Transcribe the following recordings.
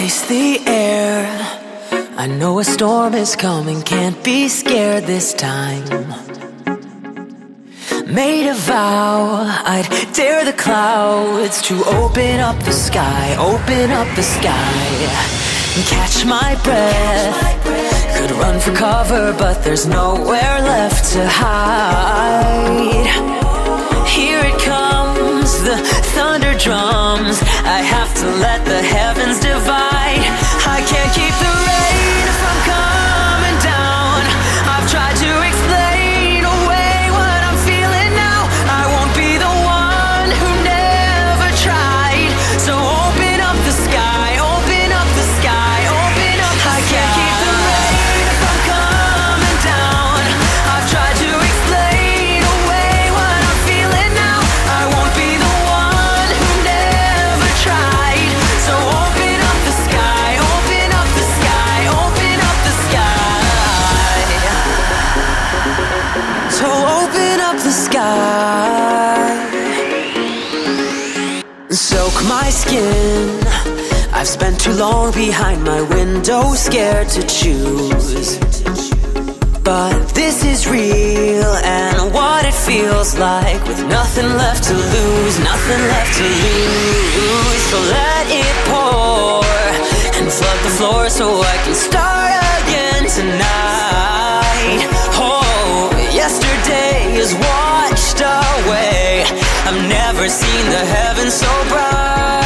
Ice the air. I know a storm is coming, can't be scared this time. Made a vow, I'd dare the clouds to open up the sky, open up the sky, and catch my breath. Could run for cover, but there's nowhere left to hide. Here it comes, the thunder drums. I have to let the heavens divide. I can't keep the rain from coming down. I've tried to explain away what I'm feeling now. I won't be the one who never tried. So open up the sky, open up the sky, open up the sky. I can't keep the rain from coming down. I've tried to explain away what I'm feeling now. I won't be the one who never tried. So open up the sky, open up the sky, open up the sky. So open up the sky. Soak my skin. I've spent too long behind my window, scared to choose. But this is real, and what it feels like, with nothing left to lose, nothing left to lose. So let it pour and flood the floor so I can start again tonight. Oh, yesterday is washed away. I've never seen the heavens so bright.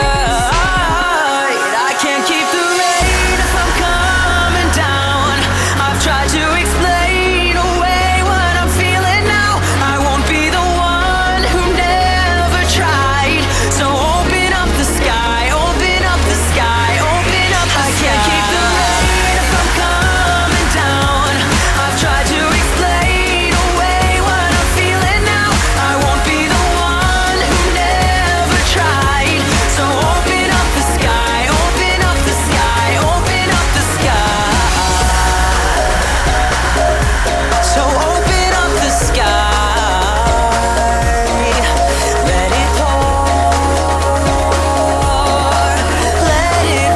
I can't keep the rain from coming down. I've tried to explain away what I'm feeling now. I won't be the one who never tried. So open up the sky, open up the sky, open up the sky. I can't keep the rain from coming down. I've tried to explain away what I'm feeling now. I won't be the one who never tried. So open up the sky, open up the sky, open up the sky. So open up the sky, let it pour, let it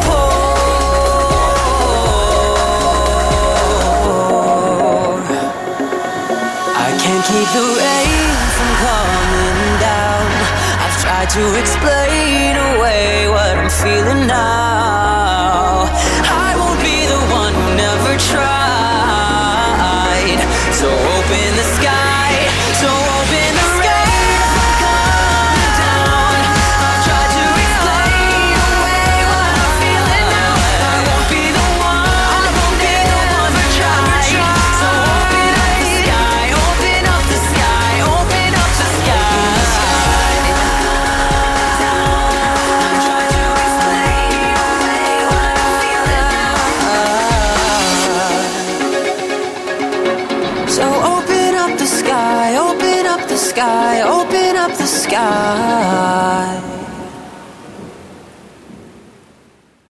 pour. I can't keep the rain from coming down. I've tried to explain away what I'm feeling now. I won't be the one who never tried. So open the sky, so open the sky. Coming down. I've tried to explain away what I'm feeling now. I won't be the one, I won't be the one who tried. So open up the sky, open up the sky, open up the sky. I've tried to explain away what I'm feeling now. So open up the sky, open up the sky, open up the sky.